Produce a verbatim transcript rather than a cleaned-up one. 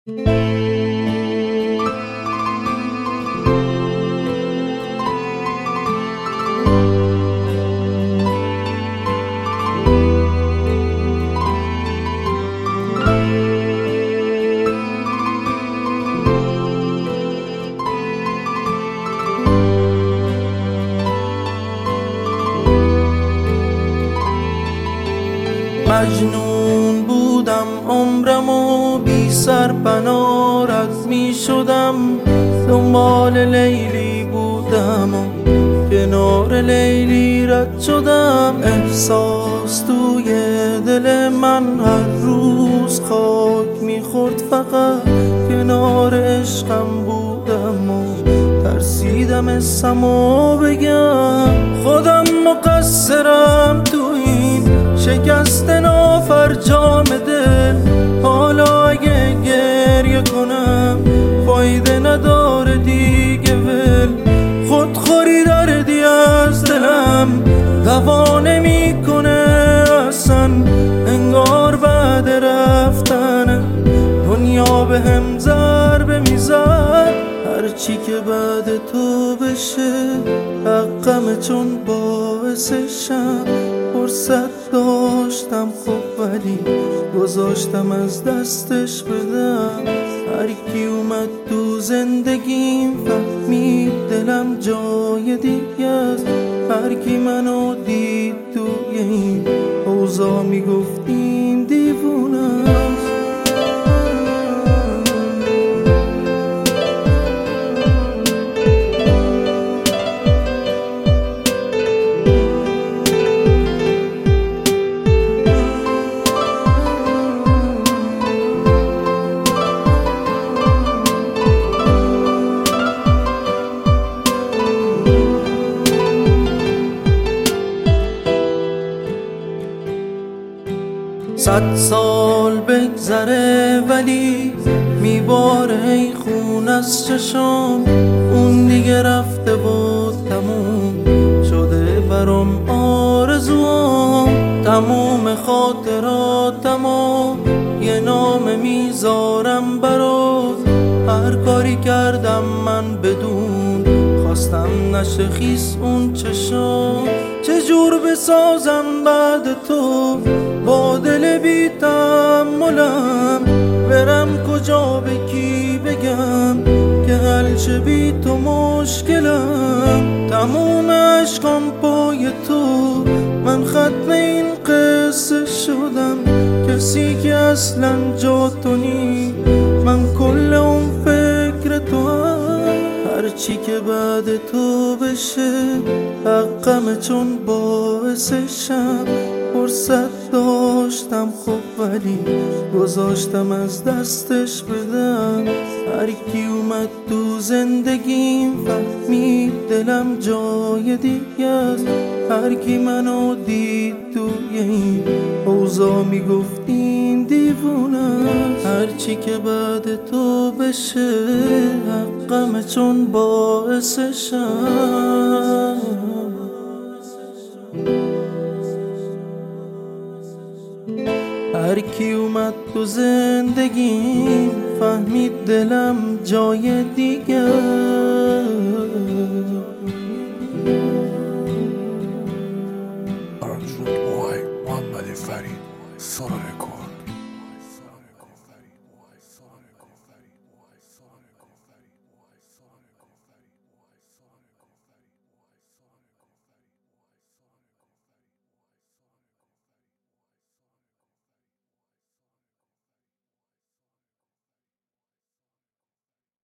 مجنون بودم عمرمو بی سر پناه رد می شدم، دنبال لیلی بودم و کنار لیلی رد شدم. احساس توی دل من هر روز خاک میخورد، فقط کنار عشقم بودم و ترسیدم اسمو بگم. خودم مقصرم تو این شکست نافرجام دل، حالا اگه گریه کنم فایده نداره دیگه. ول خودخوری دردی از دلم دوا نمیکنه اصلا، انگار بعد رفتن دنیا به هم ضربه میزد. هرچی که بعد تو بشه حقمه، چون باعثشم. فرصت داشتم خب ولی گذاشتم از دستش بدم. هر کی اومد تو زندگیم فهمید دلم جای دیگه است. هر کی منو دید توی این اوضاع میگفتیم دیوونه است. صد سال بگذره ولی میباره ای خون از چشام. اون دیگه رفته و تموم شده برام آرزوام. تموم خاطراتم و یه نامه میذارم برات. هر کاری کردم من بدون خواستم نشه خیس اون چشام. چجور بسازم بعد تو با دل بی تحملم، برم کجا به کی بگم که حل شه بی تو مشکلم. تموم عشقم پای تو، من ختم این قصه شدم. کسی که اصلا جا تو نی، من کل اون فکر تو هم. هرچی که بعد تو بشه حقمه، چون باعثشم. فرصت داشتم خب ولی گذاشتم از دستش بدم. هر کی اومد تو زندگیم فهمید دلم جای دیگه است. هر کی منو دید توی این اوضاع میگفتیم دیوونه است. هرچی که بعد تو بشه حقمه، چون باعثشم. هر کی اومد تو زندگیم فهمید دلم جای دیگه. آرزوی محمد فرید سرای